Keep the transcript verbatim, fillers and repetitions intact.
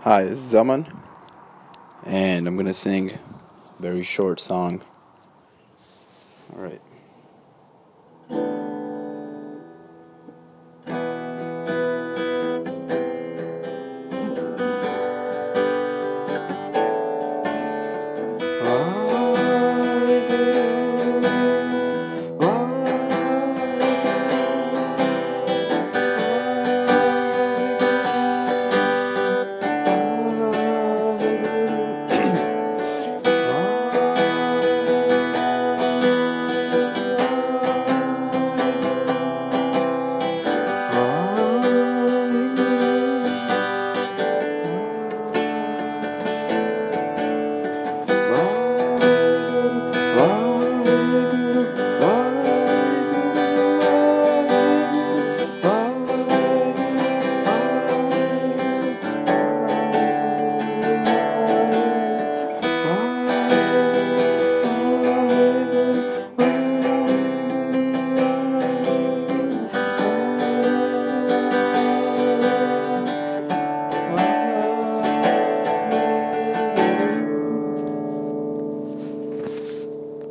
Hi, this is Zelman, and I'm gonna sing a very short song. All right.